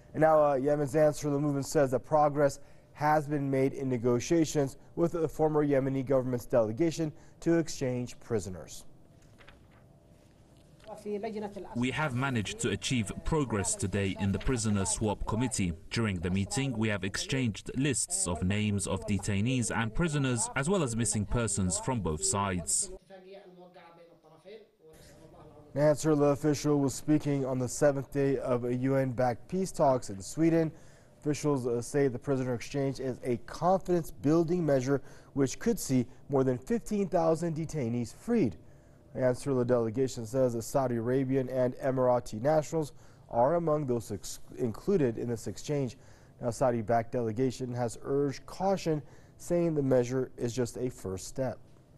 And now Yemen's Ansarullah movement says that progress has been made in negotiations with the former Yemeni government's delegation to exchange prisoners. We have managed to achieve progress today in the prisoner swap committee. During the meeting, we have exchanged lists of names of detainees and prisoners, as well as missing persons from both sides. An Ansarullah official was speaking on the 7th day of UN-backed peace talks in Sweden. Officials say the prisoner exchange is a confidence-building measure which could see more than 15,000 detainees freed. The Ansarullah delegation says the Saudi Arabian and Emirati nationals are among those included in this exchange. Now, Saudi-backed delegation has urged caution, saying the measure is just a first step.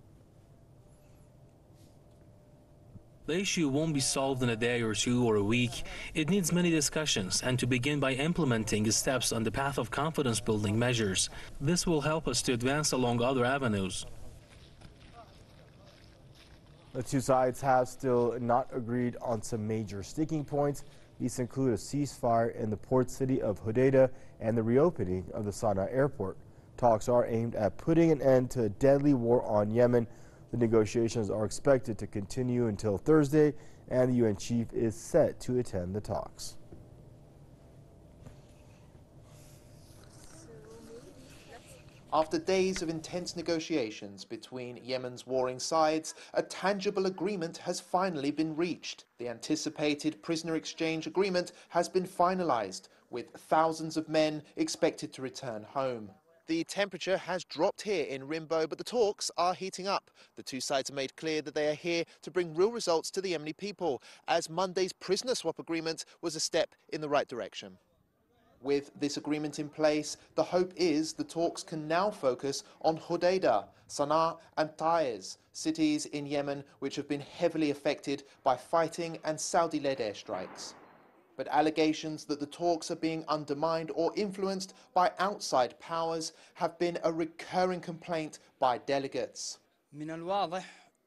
The issue won't be solved in a day or two or a week. It needs many discussions and to begin by implementing steps on the path of confidence-building measures. This will help us to advance along other avenues. The two sides have still not agreed on some major sticking points. These include a ceasefire in the port city of Hodeidah and the reopening of the Sana'a airport. Talks are aimed at putting an end to a deadly war on Yemen. The negotiations are expected to continue until Thursday, and the UN chief is set to attend the talks. After days of intense negotiations between Yemen's warring sides, a tangible agreement has finally been reached. The anticipated prisoner exchange agreement has been finalized, with thousands of men expected to return home. The temperature has dropped here in Rimbo, but the talks are heating up. The two sides have made clear that they are here to bring real results to the Yemeni people, as Monday's prisoner swap agreement was a step in the right direction. With this agreement in place, the hope is the talks can now focus on Hodeidah, Sana'a and Taiz, cities in Yemen which have been heavily affected by fighting and Saudi-led airstrikes. But allegations that the talks are being undermined or influenced by outside powers have been a recurring complaint by delegates. The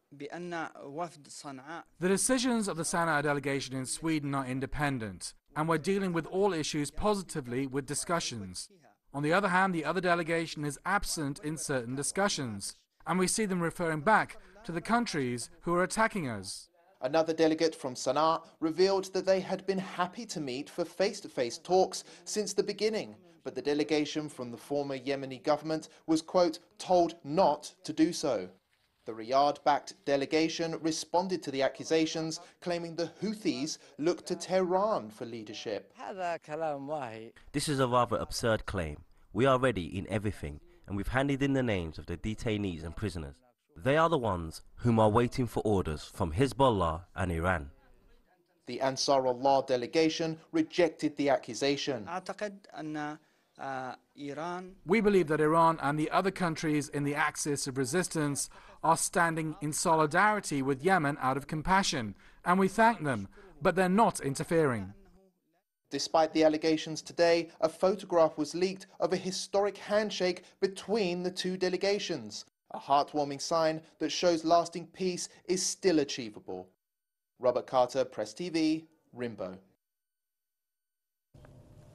decisions of the Sana'a delegation in Sweden are independent, and we're dealing with all issues positively with discussions. On the other hand, the other delegation is absent in certain discussions, and we see them referring back to the countries who are attacking us. Another delegate from Sana'a revealed that they had been happy to meet for face-to-face talks since the beginning, but the delegation from the former Yemeni government was, quote, told not to do so. The Riyadh-backed delegation responded to the accusations, claiming the Houthis looked to Tehran for leadership. This is a rather absurd claim. We are ready in everything, and we've handed in the names of the detainees and prisoners. They are the ones whom are waiting for orders from Hezbollah and Iran. The Ansarullah delegation rejected the accusation. We believe that Iran and the other countries in the axis of resistance are standing in solidarity with Yemen out of compassion, and we thank them, but they're not interfering. Despite the allegations today, a photograph was leaked of a historic handshake between the two delegations, a heartwarming sign that shows lasting peace is still achievable. Robert Carter, Press TV, Rimbo.